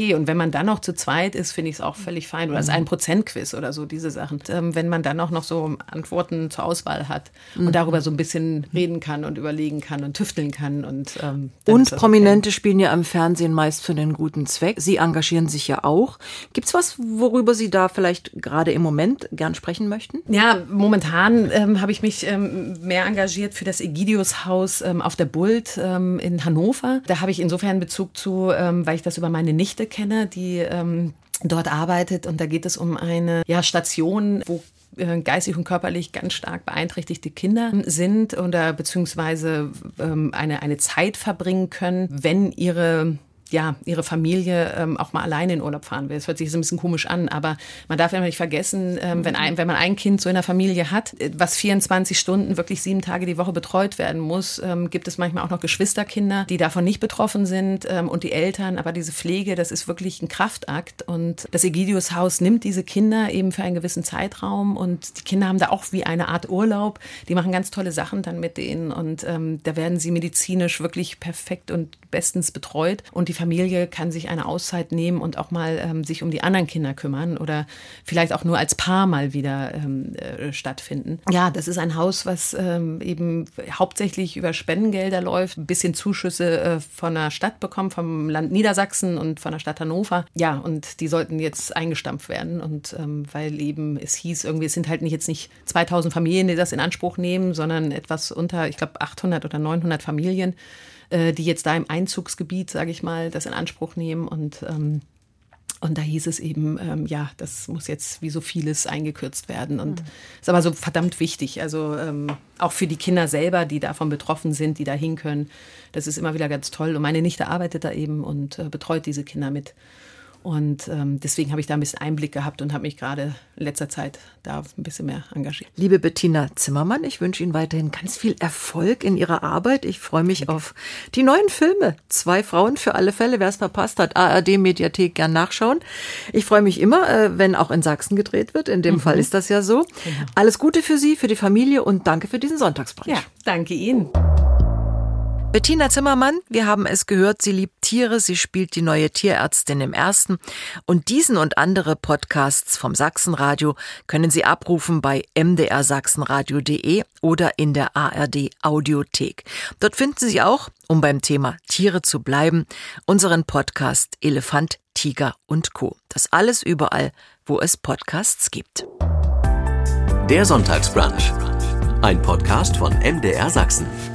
okay. Und wenn man dann noch zu zweit ist, finde ich es auch völlig fein. Oder es ist ein Prozent-Quiz oder so, diese Sachen. Ähm, wenn man dann auch noch so Antworten zur Auswahl hat und mhm. darüber so ein bisschen reden kann und überlegen kann und tüfteln kann. Und, ähm, und Prominente okay. spielen ja im Fernsehen meist für einen guten Zweck. Sie engagieren sich ja auch. Gibt's was, worüber Sie da vielleicht gerade im Moment gern sprechen möchten? Ja, momentan ähm, habe ich mich ähm, mehr engagiert für das Egidius-Haus ähm, auf der Bult ähm, in Hannover. Da habe ich insofern Bezug zu, ähm, weil ich das über meine Nichte kenne, die ähm, dort arbeitet. Und da geht es um eine ja, Station, wo geistig und körperlich ganz stark beeinträchtigte Kinder sind oder beziehungsweise ähm, eine, eine Zeit verbringen können, wenn ihre ja, ihre Familie ähm, auch mal alleine in Urlaub fahren will. Das hört sich so ein bisschen komisch an, aber man darf ja nicht vergessen, ähm, wenn, ein, wenn man ein Kind so in der Familie hat, was vierundzwanzig Stunden, wirklich sieben Tage die Woche betreut werden muss, ähm, gibt es manchmal auch noch Geschwisterkinder, die davon nicht betroffen sind ähm, und die Eltern. Aber diese Pflege, das ist wirklich ein Kraftakt. Und das Egidius-Haus nimmt diese Kinder eben für einen gewissen Zeitraum und die Kinder haben da auch wie eine Art Urlaub. Die machen ganz tolle Sachen dann mit denen und ähm, da werden sie medizinisch wirklich perfekt und bestens betreut und die Familie kann sich eine Auszeit nehmen und auch mal ähm, sich um die anderen Kinder kümmern oder vielleicht auch nur als Paar mal wieder ähm, äh, stattfinden. Ja, das ist ein Haus, was ähm, eben hauptsächlich über Spendengelder läuft, ein bisschen Zuschüsse äh, von der Stadt bekommt, vom Land Niedersachsen und von der Stadt Hannover. Ja, und die sollten jetzt eingestampft werden und ähm, weil eben es hieß, irgendwie es sind halt nicht jetzt nicht zweitausend Familien, die das in Anspruch nehmen, sondern etwas unter, ich glaube, achthundert oder neunhundert Familien, die jetzt da im Einzugsgebiet, sage ich mal, das in Anspruch nehmen. Und, ähm, und da hieß es eben, ähm, ja, das muss jetzt wie so vieles eingekürzt werden. Und mhm. ist aber so verdammt wichtig. Also ähm, auch für die Kinder selber, die davon betroffen sind, die da hin können. Das ist immer wieder ganz toll. Und meine Nichte arbeitet da eben und äh, betreut diese Kinder mit. Und ähm, deswegen habe ich da ein bisschen Einblick gehabt und habe mich gerade in letzter Zeit da ein bisschen mehr engagiert. Liebe Bettina Zimmermann, ich wünsche Ihnen weiterhin ganz viel Erfolg in Ihrer Arbeit. Ich freue mich okay. auf die neuen Filme. Zwei Frauen für alle Fälle. Wer es verpasst hat, A R D-Mediathek gern nachschauen. Ich freue mich immer, äh, wenn auch in Sachsen gedreht wird. In dem mhm. Fall ist das ja so. Genau. Alles Gute für Sie, für die Familie und danke für diesen Sonntagsbrunch. Ja, danke Ihnen. Bettina Zimmermann, wir haben es gehört, sie liebt Tiere, sie spielt die neue Tierärztin im Ersten. Und diesen und andere Podcasts vom Sachsenradio können Sie abrufen bei m d r sachsenradio punkt d e oder in der A R D Audiothek. Dort finden Sie auch, um beim Thema Tiere zu bleiben, unseren Podcast Elefant, Tiger und Co. Das alles überall, wo es Podcasts gibt. Der Sonntagsbrunch, ein Podcast von M D R Sachsen.